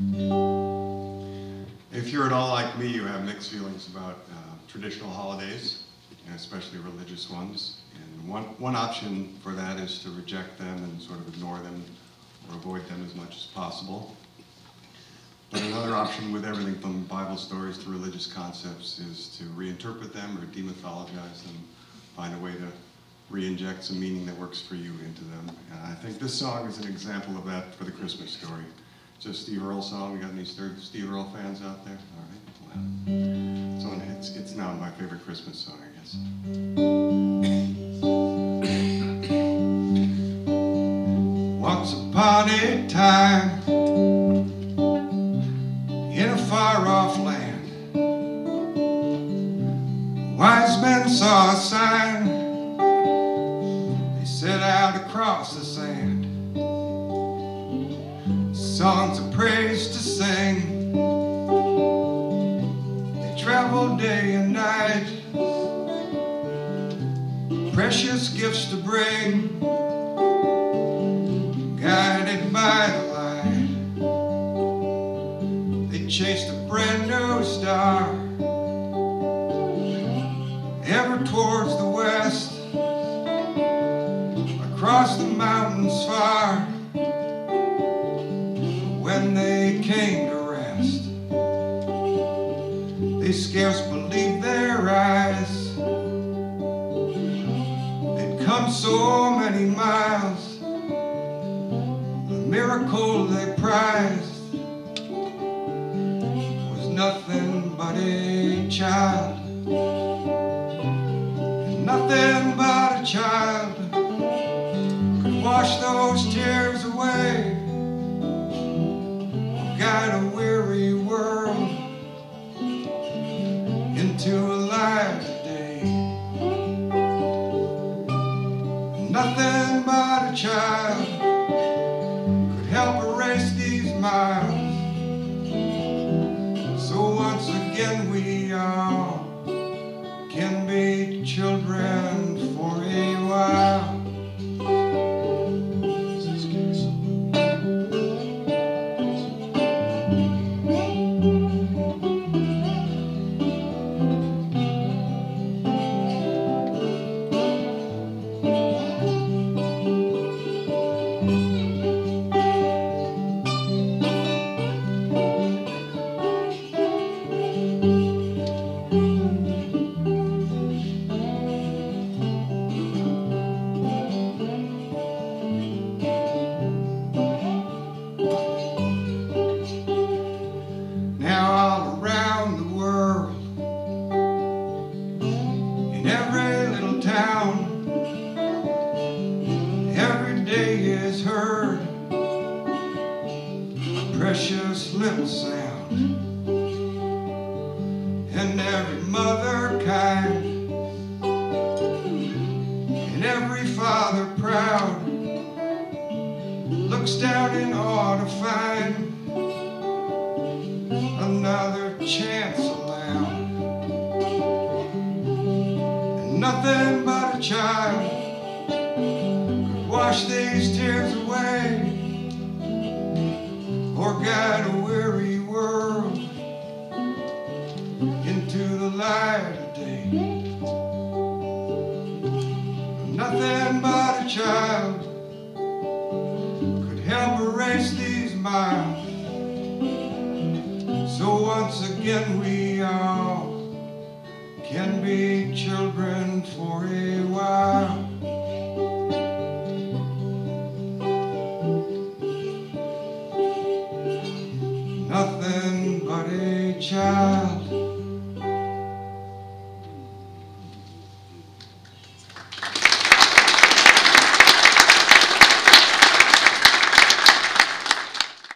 If you're at all like me, you have mixed feelings about traditional holidays, and especially religious ones. And one option for that is to reject them and sort of ignore them or avoid them as much as possible. But another option with everything from Bible stories to religious concepts is to reinterpret them or demythologize them, find a way to re-inject some meaning that works for you into them. And I think this song is an example of that for the Christmas story. It's a Steve Earle song. We got any Steve Earle fans out there? All right. Well, it's now my favorite Christmas song, I guess. Once upon a time, in a far-off land, wise men saw a sign. They set out across the sand, songs of praise to sing. They traveled day and night, precious gifts to bring, guided by the light. They chased a brand new star, ever towards the west, across the mountains far. When they came to rest, they scarce believed their eyes. They'd come so many miles, the miracle they prized was nothing but a child, and nothing but a child could wash those tears away, guide a weary world into a light of day. Nothing but a child could help erase these miles. So once again we all can be children for a while. Precious little sound, and every mother kind, and every father proud looks down in awe to find another chance allowed, and nothing but a child could wash these tears away, or guide a weary world into the light of day. Nothing but a child could help erase these miles. So once again we all can be children for a while. Nothing but a child.